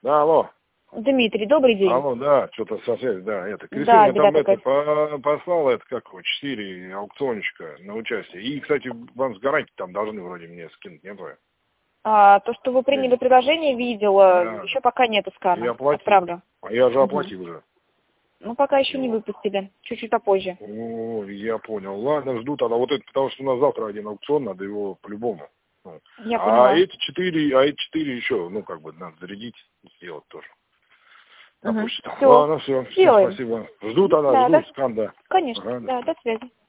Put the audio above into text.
Да, алло. Дмитрий, добрый день. Алло, да, что-то со связи, да, это. Кристина, Да, я там беда это послала, это как его, 4 аукциончика на участие. И, кстати, вам с гарантией там должны вроде мне скинуть, нет вы? То, что вы приняли предложение, видела, Да. еще пока нету скана. Я оплатил. Отправлю. А я же оплатил уже. Ну, пока еще не выпустили. Чуть-чуть попозже. О, я понял. Ладно, жду тогда вот это, потому что у нас завтра один аукцион, надо его по-любому. Я поняла. Эти 4 еще, ну, как бы, надо зарядить, сделать тоже. На почту. Все. Ладно, все, всем Делаем. спасибо. Жду тогда, Да, жду скан, да. конечно. Ага, Да, до связи.